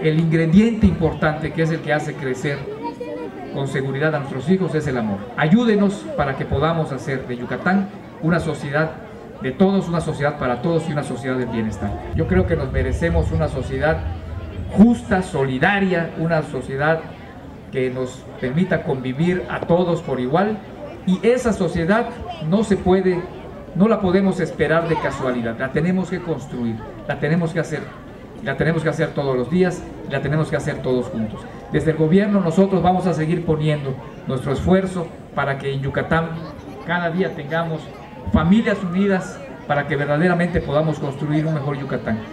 el ingrediente importante que es el que hace crecer con seguridad a nuestros hijos es el amor. Ayúdenos para que podamos hacer de Yucatán una sociedad de todos, una sociedad para todos y una sociedad del bienestar. Yo creo que nos merecemos una sociedad justa, solidaria, una sociedad que nos permita convivir a todos por igual, y esa sociedad no la podemos esperar de casualidad, la tenemos que construir, la tenemos que hacer todos los días, la tenemos que hacer todos juntos. Desde el gobierno nosotros vamos a seguir poniendo nuestro esfuerzo para que en Yucatán cada día tengamos familias unidas para que verdaderamente podamos construir un mejor Yucatán.